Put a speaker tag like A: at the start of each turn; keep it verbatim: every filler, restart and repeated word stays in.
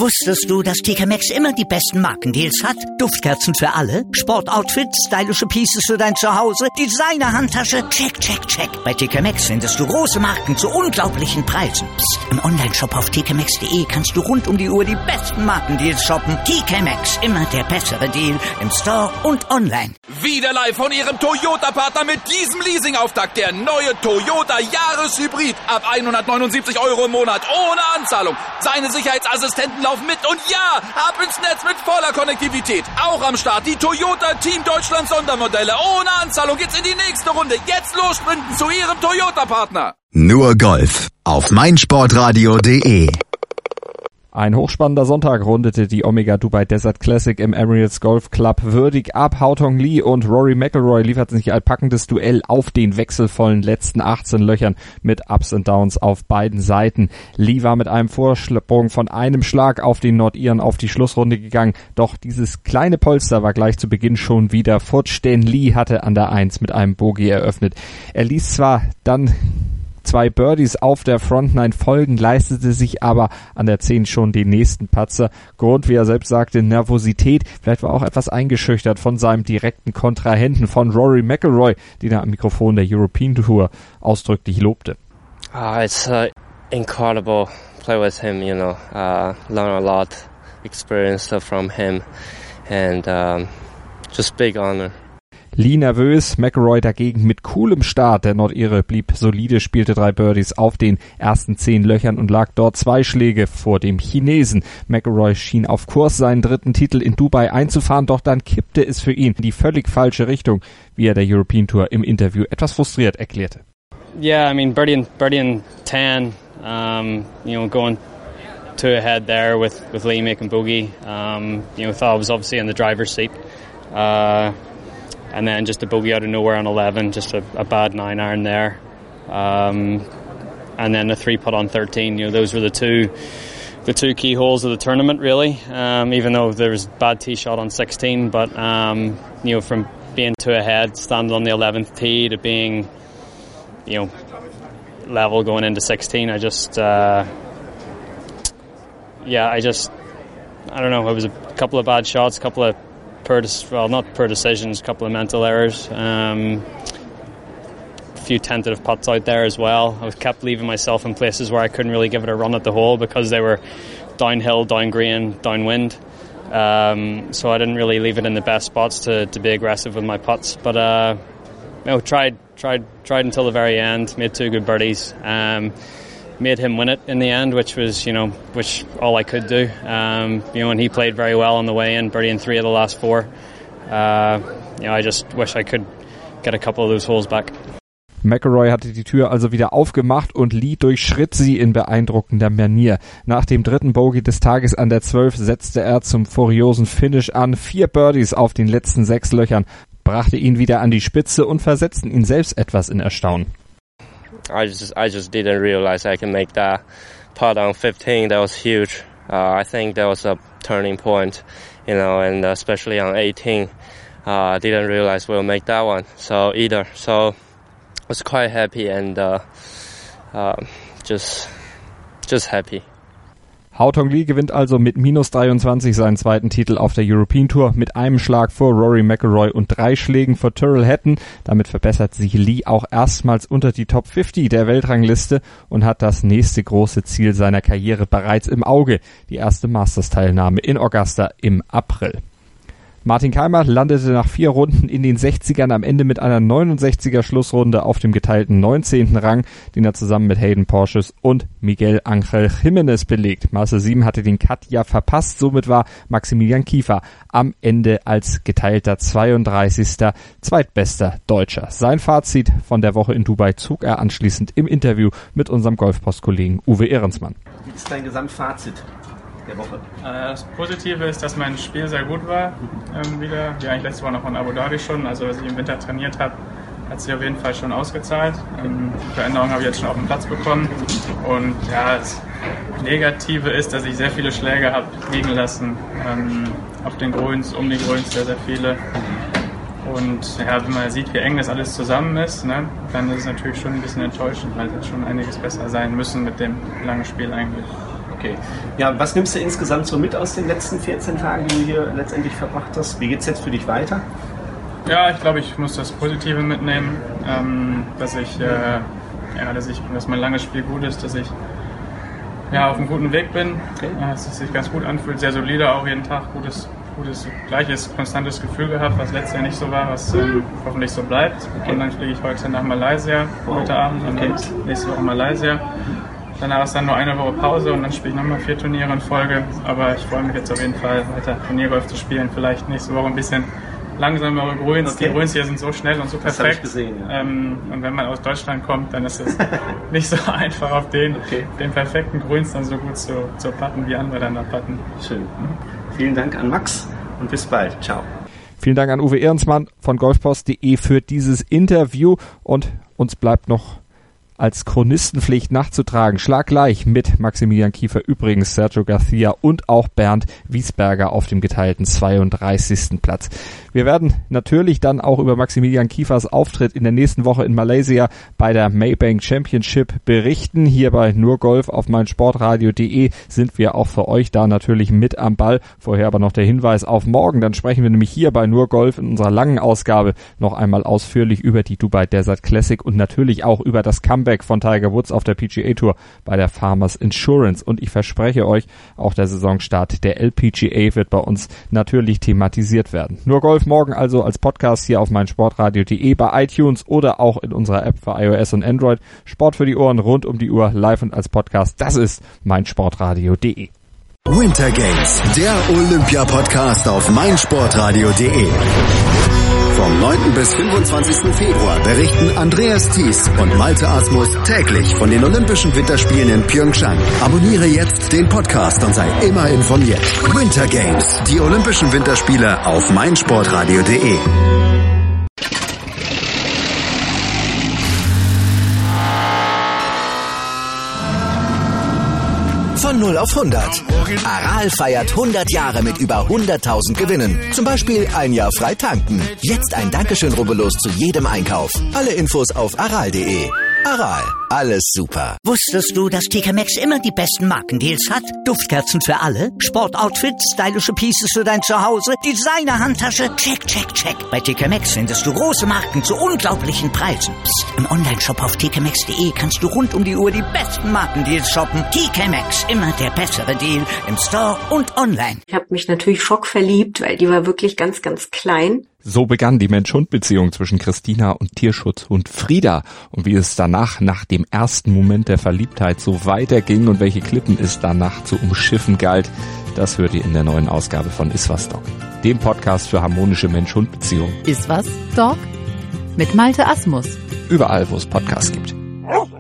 A: Wusstest du, dass T K Maxx immer die besten Markendeals hat? Duftkerzen für alle, Sportoutfits, stylische Pieces für dein Zuhause, Designer-Handtasche, check, check, check. Bei T K Maxx findest du große Marken zu unglaublichen Preisen. Psst. Im Onlineshop auf t k maxx punkt d e kannst du rund um die Uhr die besten Markendeals shoppen. T K Maxx, immer der bessere Deal im Store und online.
B: Wieder live von Ihrem Toyota-Partner mit diesem Leasing-Auftakt. Der neue Toyota Jahreshybrid. Ab hundertneunundsiebzig Euro im Monat ohne Anzahlung. Seine Sicherheitsassistenten laufen mit und ja, ab ins Netz mit voller Konnektivität. Auch am Start die Toyota Team Deutschland Sondermodelle. Ohne Anzahlung geht's in die nächste Runde. Jetzt los sprinten zu Ihrem Toyota-Partner.
C: Nur Golf auf meinsportradio punkt de.
D: Ein hochspannender Sonntag rundete die Omega Dubai Desert Classic im Emirates Golf Club würdig ab. Haotong Li und Rory McIlroy lieferten sich ein packendes Duell auf den wechselvollen letzten achtzehn Löchern mit Ups und Downs auf beiden Seiten. Li war mit einem Vorsprung von einem Schlag auf den Nordiren auf die Schlussrunde gegangen, doch dieses kleine Polster war gleich zu Beginn schon wieder futsch, denn Li hatte an der eins mit einem Bogey eröffnet. Er ließ zwar dann zwei Birdies auf der Front Nine folgen, leistete sich aber an der zehn schon den nächsten Patzer. Grund, wie er selbst sagte, Nervosität. Vielleicht war auch etwas eingeschüchtert von seinem direkten Kontrahenten, von Rory McIlroy, den er am Mikrofon der European Tour ausdrücklich lobte.
E: Uh, it's uh, incredible play with him, you know. Uh, learn a lot, experience from him and um, just big honor.
D: Lee nervös, McIlroy dagegen mit coolem Start. Der Nordire blieb solide, spielte drei Birdies auf den ersten zehn Löchern und lag dort zwei Schläge vor dem Chinesen. McIlroy schien auf Kurs, seinen dritten Titel in Dubai einzufahren, doch dann kippte es für ihn in die völlig falsche Richtung, wie er der European Tour im Interview etwas frustriert erklärte.
F: Yeah, I mean, birdie and, birdie and ten, um, you know, going two ahead there with, with Lee making bogey. Um, you know, thought I was obviously in the driver's seat. Uh, And then just a bogey out of nowhere on eleven, just a, a bad nine iron there. Um, and then a three putt on thirteen. You know, those were the two, the two key holes of the tournament, really. Um, even though there was a bad tee shot on sixteen, but um, you know, from being two ahead, standing on the eleventh tee, to being, you know, level going into sixteen, I just, uh, yeah, I just, I don't know. It was a couple of bad shots, a couple of Per, well, not per decisions, a couple of mental errors, um, a few tentative putts out there as well. I was kept leaving myself in places where I couldn't really give it a run at the hole because they were downhill, down green, downwind. Um, so I didn't really leave it in the best spots to, to be aggressive with my putts. But uh, you know, tried, tried, tried until the very end. Made two good birdies. Um, made him win it in the end, which was, you know, which all I could do. Um, you know, and he played very well on the way in, birdie in three of the last four. Uh, you know, I just wish I could get a couple of those holes back.
D: McIlroy hatte die Tür also wieder aufgemacht und Lee durchschritt sie in beeindruckender Manier. Nach dem dritten Bogey des Tages an der zwölf setzte er zum furiosen Finish an. Vier Birdies auf den letzten sechs Löchern brachte ihn wieder an die Spitze und versetzten ihn selbst etwas in Erstaunen.
E: I just I just didn't realize I can make that putt on fifteen. That was huge. Uh, I think that was a turning point, you know, and especially on eighteen, uh, I didn't realize we'll make that one. So either, so I was quite happy and uh, uh, just just happy.
D: Haotong Li gewinnt also mit minus dreiundzwanzig seinen zweiten Titel auf der European Tour mit einem Schlag vor Rory McIlroy und drei Schlägen vor Tyrrell Hatton. Damit verbessert sich Li auch erstmals unter die Top fünfzig der Weltrangliste und hat das nächste große Ziel seiner Karriere bereits im Auge, die erste Masters-Teilnahme in Augusta im April. Martin Kaymer landete nach vier Runden in den sechzigern am Ende mit einer neunundsechziger Schlussrunde auf dem geteilten neunzehnten Rang, den er zusammen mit Hayden Porches und Miguel Angel Jiménez belegt. Master sieben hatte den Cut ja verpasst, somit war Maximilian Kiefer am Ende als geteilter zweiunddreißigster zweitbester Deutscher. Sein Fazit von der Woche in Dubai zog er anschließend im Interview mit unserem Golfpost-Kollegen Uwe Ehrensmann.
G: Wie ist dein Gesamtfazit der Woche?
H: Das Positive ist, dass mein Spiel sehr gut war, ähm, wieder, wie eigentlich letzte Woche noch in Abu Dhabi schon, also was ich im Winter trainiert habe, hat sich auf jeden Fall schon ausgezahlt. Ähm, die Veränderung habe ich jetzt schon auf den Platz bekommen und ja, das Negative ist, dass ich sehr viele Schläge habe liegen lassen, ähm, auf den Grüns, um die Grüns sehr, sehr viele. Und ja, wenn man sieht, wie eng das alles zusammen ist, ne, dann ist es natürlich schon ein bisschen enttäuschend, weil es schon einiges besser sein müssen mit dem langen Spiel eigentlich.
G: Okay. Ja, was nimmst du insgesamt so mit aus den letzten vierzehn Tagen, die du hier letztendlich verbracht hast? Wie geht's jetzt für dich weiter?
H: Ja, ich glaube, ich muss das Positive mitnehmen, ähm, dass ich, äh, ja, dass ich, dass mein langes Spiel gut ist, dass ich ja, auf einem guten Weg bin, okay. äh, dass es sich ganz gut anfühlt, sehr solide auch jeden Tag, gutes, gutes, gleiches, konstantes Gefühl gehabt, was letztes Jahr nicht so war, was ähm, hoffentlich so bleibt. Okay. Und dann fliege ich heute nach Malaysia, heute Abend und okay. nächste Woche Malaysia. Danach ist dann nur eine Woche Pause und dann spiele ich nochmal vier Turniere in Folge. Aber ich freue mich jetzt auf jeden Fall, weiter Turniergolf zu spielen. Vielleicht nächste Woche ein bisschen langsamere Grüns. Okay. Die Grüns hier sind so schnell und so perfekt. Das habe ich gesehen, ja. ähm, und wenn man aus Deutschland kommt, dann ist es nicht so einfach, auf den, okay. den perfekten Grüns dann so gut zu, zu putten, wie andere dann da putten.
G: Schön. Mhm. Vielen Dank an Max und bis bald. Ciao.
D: Vielen Dank an Uwe Ehrensmann von golfpost punkt de für dieses Interview und uns bleibt noch als Chronistenpflicht nachzutragen. Schlaggleich mit Maximilian Kiefer übrigens Sergio Garcia und auch Bernd Wiesberger auf dem geteilten zweiunddreißigsten Platz. Wir werden natürlich dann auch über Maximilian Kiefers Auftritt in der nächsten Woche in Malaysia bei der Maybank Championship berichten. Hier bei Nur Golf auf meinsportradio punkt de sind wir auch für euch da natürlich mit am Ball. Vorher aber noch der Hinweis auf morgen. Dann sprechen wir nämlich hier bei Nur Golf in unserer langen Ausgabe noch einmal ausführlich über die Dubai Desert Classic und natürlich auch über das Comeback von Tiger Woods auf der P G A Tour bei der Farmers Insurance. Und ich verspreche euch, auch der Saisonstart der L P G A wird bei uns natürlich thematisiert werden. Nur Golf morgen also als Podcast hier auf meinsportradio punkt de, bei iTunes oder auch in unserer App für iOS und Android. Sport für die Ohren rund um die Uhr, live und als Podcast. Das ist meinsportradio punkt de.
C: Winter Games, der Olympia-Podcast auf meinsportradio punkt de. Vom neunten bis fünfundzwanzigsten Februar berichten Andreas Thies und Malte Asmus täglich von den Olympischen Winterspielen in Pyeongchang. Abonniere jetzt den Podcast und sei immer informiert. Winter Games, die Olympischen Winterspiele auf meinsportradio punkt de.
I: Von null auf hundert. Aral feiert hundert Jahre mit über hunderttausend Gewinnen. Zum Beispiel ein Jahr frei tanken. Jetzt ein Dankeschön, rubbellos zu jedem Einkauf. Alle Infos auf aral punkt de. Aral, alles super.
A: Wusstest du, dass T K Maxx immer die besten Markendeals hat? Duftkerzen für alle, Sportoutfits, stylische Pieces für dein Zuhause, Designer-Handtasche, check, check, check. Bei T K Maxx findest du große Marken zu unglaublichen Preisen. Psst. Im Onlineshop auf t k maxx punkt de kannst du rund um die Uhr die besten Markendeals shoppen. T K Maxx, immer der bessere Deal im Store und online.
J: Ich habe mich natürlich schockverliebt, weil die war wirklich ganz, ganz klein.
D: So begann die Mensch-Hund-Beziehung zwischen Christina und Tierschutzhund Frieda. Und wie es danach, nach dem ersten Moment der Verliebtheit, so weiterging und welche Klippen es danach zu umschiffen galt, das hört ihr in der neuen Ausgabe von Iswas Dog, dem Podcast für harmonische Mensch-Hund-Beziehungen.
K: Iswas Dog mit Malte Asmus.
D: Überall, wo es Podcasts gibt.